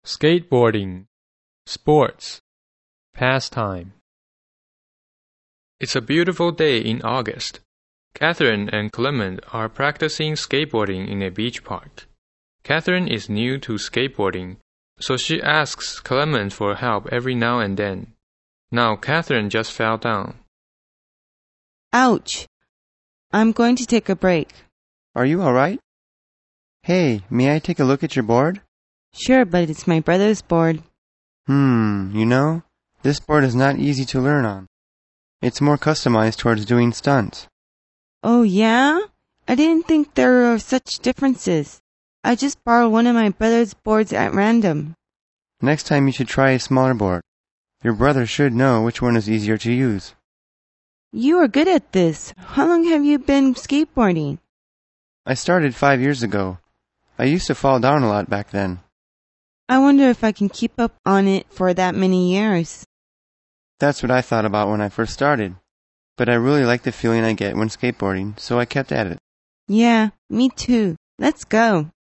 skateboarding, sports, pastime. It's a beautiful day in August. Catherine and Clement are practicing skateboarding in a beach park. Catherine is new to skateboarding, so she asks Clement for help every now and then. Now Catherine just fell down. Ouch! I'm going to take a break. Are you all right? Hey, may I take a look at your board? Sure, but it's my brother's board. This board is not easy to learn on. It's more customized towards doing stunts. Oh, yeah? I didn't think there were such differences. I just borrowed one of my brother's boards at random. Next time you should try a smaller board. Your brother should know which one is easier to use. You are good at this. How long have you been skateboarding? I started 5 years ago. I used to fall down a lot back then. I wonder if I can keep up on it for that many years. That's what I thought about when I first started. But I really like the feeling I get when skateboarding, so I kept at it. Yeah, me too. Let's go.